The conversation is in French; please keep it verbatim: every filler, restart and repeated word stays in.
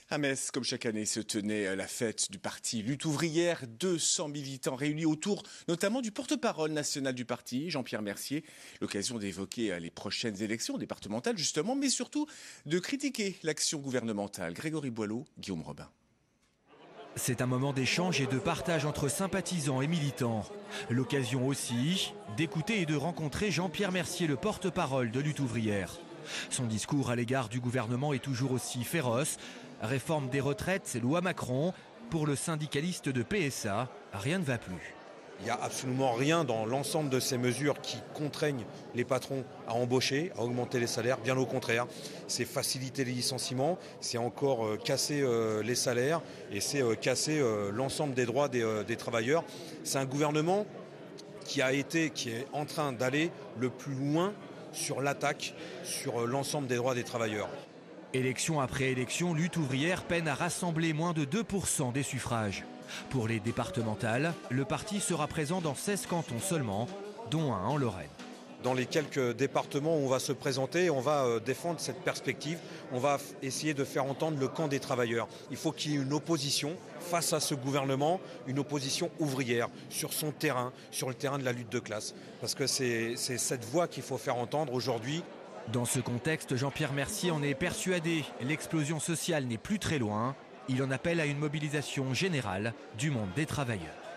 À Metz, comme chaque année, se tenait la fête du parti Lutte ouvrière. deux cents militants réunis autour notamment du porte-parole national du parti, Jean-Pierre Mercier. L'occasion d'évoquer les prochaines élections départementales justement, mais surtout de critiquer l'action gouvernementale. Grégory Boileau, Guillaume Robin. C'est un moment d'échange et de partage entre sympathisants et militants. L'occasion aussi d'écouter et de rencontrer Jean-Pierre Mercier, le porte-parole de Lutte ouvrière. Son discours à l'égard du gouvernement est toujours aussi féroce. Réforme des retraites, loi Macron. Pour le syndicaliste de P S A, rien ne va plus. Il n'y a absolument rien dans l'ensemble de ces mesures qui contraignent les patrons à embaucher, à augmenter les salaires. Bien au contraire, c'est faciliter les licenciements, c'est encore euh, casser euh, les salaires et c'est euh, casser euh, l'ensemble des droits des, euh, des travailleurs. C'est un gouvernement qui a été, qui est en train d'aller le plus loin sur l'attaque sur euh, l'ensemble des droits des travailleurs. Élection après élection, Lutte ouvrière peine à rassembler moins de deux pour cent des suffrages. Pour les départementales, le parti sera présent dans seize cantons seulement, dont un en Lorraine. Dans les quelques départements où on va se présenter, on va défendre cette perspective, on va essayer de faire entendre le camp des travailleurs. Il faut qu'il y ait une opposition face à ce gouvernement, une opposition ouvrière sur son terrain, sur le terrain de la lutte de classe. Parce que c'est, c'est cette voix qu'il faut faire entendre aujourd'hui. Dans ce contexte, Jean-Pierre Mercier en est persuadé. L'explosion sociale n'est plus très loin. Il en appelle à une mobilisation générale du monde des travailleurs.